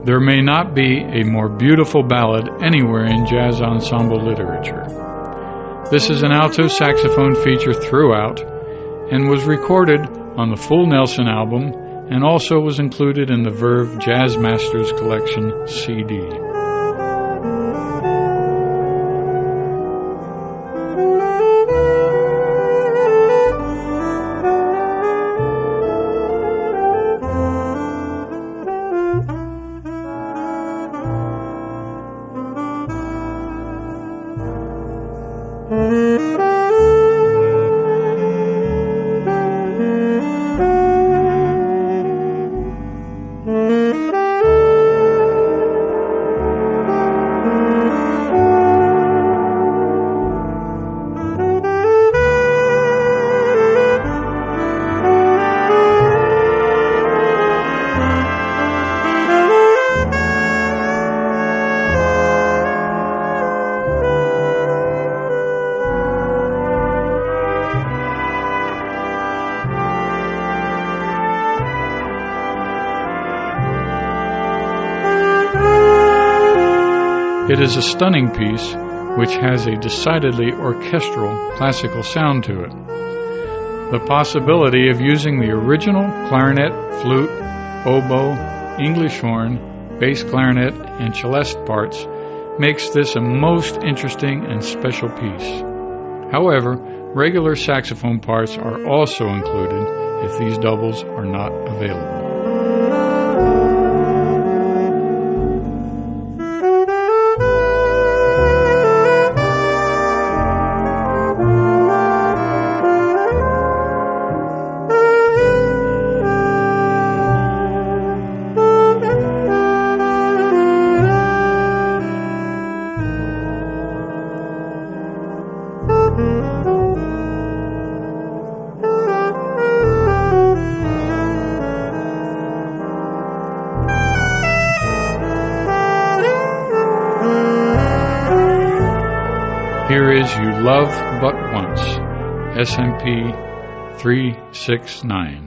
There may not be a more beautiful ballad anywhere in jazz ensemble literature. This is an alto saxophone feature throughout and was recorded on the full Nelson album and also was included in the Verve Jazz Masters Collection CD. It is a stunning piece which has a decidedly orchestral classical sound to it. The possibility of using the original clarinet, flute, oboe, English horn, bass clarinet, and celeste parts makes this a most interesting and special piece. However, regular saxophone parts are also included if these doubles are not available. Here is You Love But Once, SMP 369.